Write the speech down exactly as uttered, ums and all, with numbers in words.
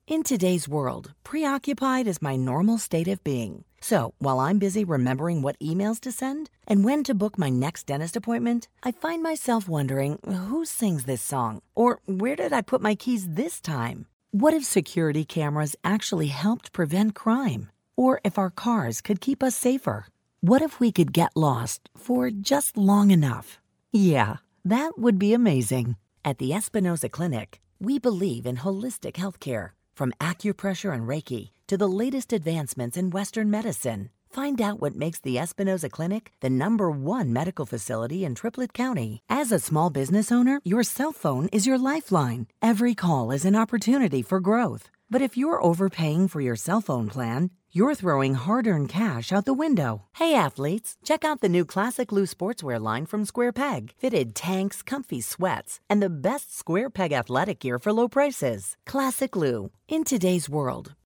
In today's world, preoccupied is my normal state of being. So, while I'm busy remembering what emails to send and when to book my next dentist appointment, I find myself wondering, who sings this song? Or where did I put my keys this time? What if security cameras actually helped prevent crime? Or if our cars could keep us safer? What if we could get lost for just long enough? Yeah, that would be amazing. At the Espinosa Clinic, we believe in holistic healthcare. From acupressure and Reiki to the latest advancements in Western medicine, find out what makes the Espinosa Clinic the number one medical facility in Triplet County. As a small business owner, your cell phone is your lifeline. Every call is an opportunity for growth. But if you're overpaying for your cell phone plan, you're throwing hard-earned cash out the window. Hey athletes, check out the new Classic Lou sportswear line from Square Peg. Fitted tanks, comfy sweats, and the best Square Peg athletic gear for low prices. Classic Lou. In today's world,